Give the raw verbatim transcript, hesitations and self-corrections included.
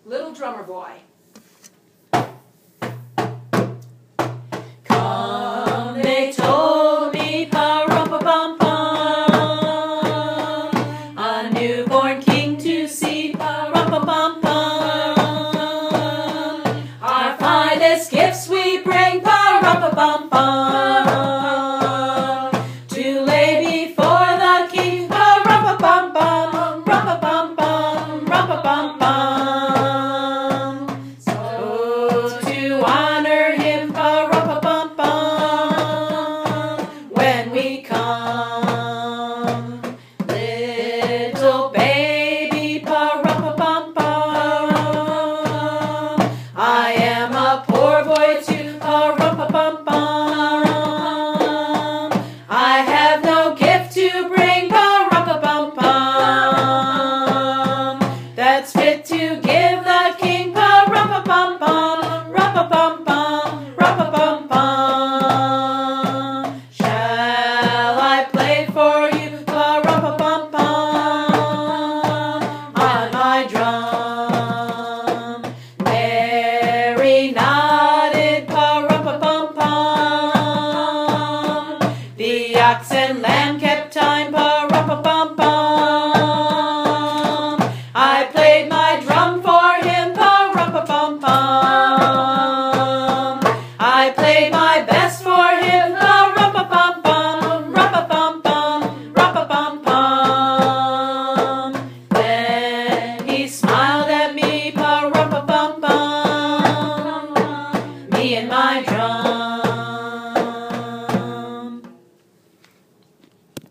Little Drummer Boy. Come, they told me, pa-rum-pa-bum-bum, a newborn king to see, pa-rum-pa-bum-bum. Our finest gifts we bring, pa-rum-pa-bum-bum, to lay before the king, pa-rum-pa-bum-bum, rum-pa-bum-bum, rum-pa-bum-bum. So to honor him, pa-rum-pa-bum-bum, when we come, little baby, pa-rum-pa-bum-bum, I am a poor boy too, pa-rum-pa-bum-bum, I have no gift to bring, pa-rum-pa-bum-bum, that's fit to give.